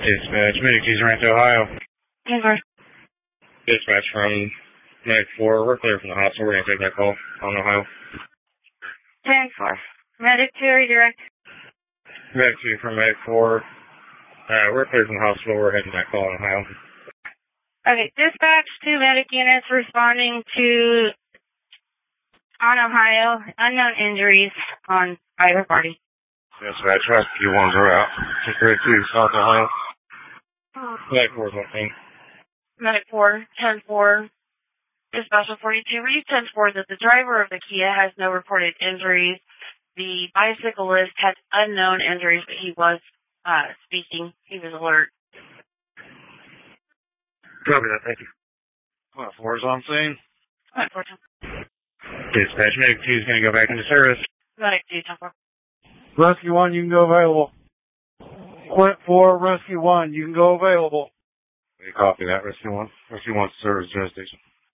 Dispatch, Medic 2's Rancho, Ohio. Yes, sir. Dispatch from Medic 4. We're clear from the hospital. We're going to take that call on Ohio. 10-4. Medic 2, are you direct? Medic 2 from Medic 4. We're clear from the hospital. We're heading that call on Ohio. Okay, dispatch 2 medic units responding to on Ohio. Unknown injuries on either party. Dispatch, Rescue 1's are out. Security 2, South Ohio. Medic 4's on scene. Medic 4, 10-4. Dispatch 42, read 10-4 that the driver of the Kia has no reported injuries. The bicyclist had unknown injuries, but he was speaking. He was alert. Copy that, thank you. 4's on scene. Medic 4, Dispatch, Medic 2's going to go back into service. Medic 2, 10-4. Rescue 1, you can go available. Quint 4, Rescue 1, you can go available. Copy that, Rescue 1. Rescue 1's service jurisdiction.